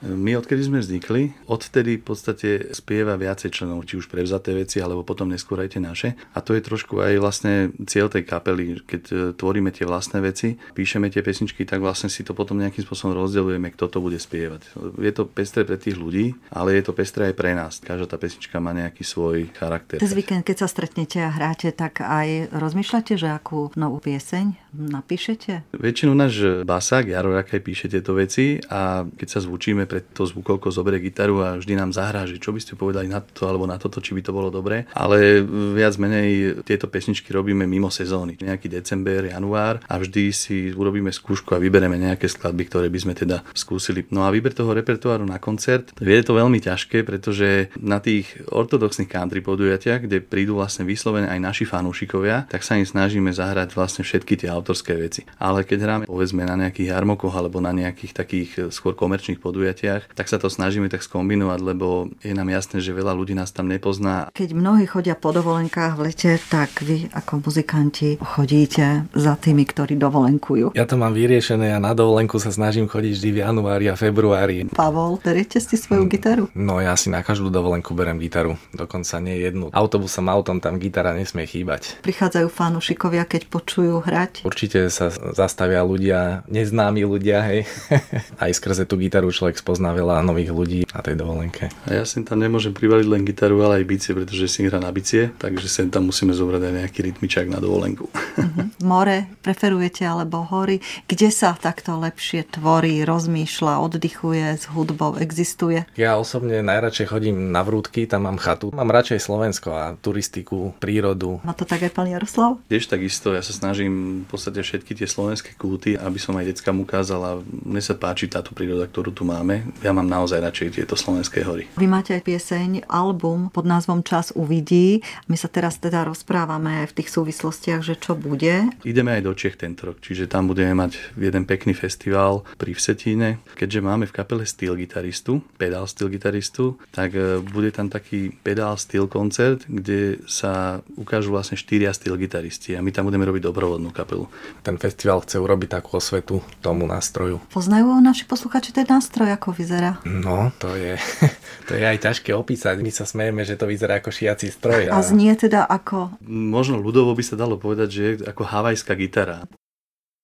My odkedy sme vznikli, odtedy v podstate spieva viacej členov, či už prevzaté veci, alebo potom neskôr aj tie naše. A to je trošku aj vlastne cieľ tej kapely, keď tvoríme tie vlastné veci, píšeme tie pesničky, tak vlastne si to potom nejakým spôsobom rozdeľujeme, kto to bude spievať. Je to pestré pre tých ľudí, ale je to pestré aj pre nás. Každá tá pesnička má nejaký svoj charakter. Cez víkend, keď sa stretnete a hráte, tak aj rozmýšľate, že akú novú pieseň napíšete? Väčšinou náš basák, Jaro Rakaj, píše tieto veci a keď sa zvučíme, pred to zvukovko zoberie gitaru a vždy nám zahrá, že čo by ste povedali na to alebo na toto, či by to bolo dobré. Ale viac menej tieto pesničky robíme mimo sezóny. Nejaký december, január a vždy si urobíme skúšku a vybereme nejaké skladby, ktoré by sme teda skúsili. No a výber toho repertoáru na koncert je to veľmi ťažké, pretože na tých ortodoxných country podujatiach, kde prídu vlastne vyslovene aj naši fanúšikovia, tak sa im snažíme zahrať vlastne všetky tie autorské veci. Ale keď hráme povedzme na nejakých jarmokoch alebo na nejakých takých skôr komerčných podujatiach, tak sa to snažíme tak skombinovať, lebo je nám jasné, že veľa ľudí nás tam nepozná. Keď mnohí chodia po dovolenkách v lete, tak vy ako muzikanti chodíte za tými, ktorí dovolenkujú. Ja to mám vyriešené a na dovolenku sa snažím chodiť vždy v januári a februári. Pavol, beriete si svoju gitaru? No ja si na každú dovolenku berem gitaru, dokonca nie jednu. Autobusom autom tam gitara nesmie chýbať. Prichádzajú fanúšikovia, keď počujú hrať? Určite sa zastavia ľudia, neznámi ľudia, hej. Aj skrze tú gitaru človek spozná veľa nových ľudí na tej dovolenke. A ja sem tam nemôžem privaliť len gitaru, ale aj bicie, pretože si hrá na bicie, takže sem tam musíme zobrať aj nejaký rytmičák na dovolenku. More preferujete alebo hory? Kde sa takto lepšie tvorí, rozmýšľa, oddychuje s hudbou, existuje? Ja osobne najradšej chodím na Vrútky, tam mám chatu. Mám radšej Slovensko a turistiku, prírodu. Má to tak aj pán Jaroslav? Tiež takisto, ja sa snažím v podstate všetky tie slovenské kúty, aby som aj deckám ukázal a mne sa páči táto príroda, ktorú tu máme. Ja mám naozaj radšej tieto slovenské hory. Vy máte aj pieseň, album pod názvom Čas uvidí. My sa teraz teda rozprávame v tých súvislostiach, že čo bude. Ideme aj do Čiech tento rok, čiže tam budeme mať jeden pekný festival pri Vsetíne. Keďže máme v kapele steel gitaristu, pedál steel gitaristu, tak bude tam taký pedál steel koncert, kde sa ukážu vlastne 4 steel gitaristi a my tam budeme robiť doprovodnú kapelu. Ten festival chce urobiť takú osvetu tomu nástroju. Poznajú naši posluchači ten nástroj, ako vyzerá? No, to je aj ťažké opísať. My sa smejeme, že to vyzerá ako šiaci stroj. A znie teda ako? Možno ľudovo by sa dalo povedať, že je ako havajská gitara.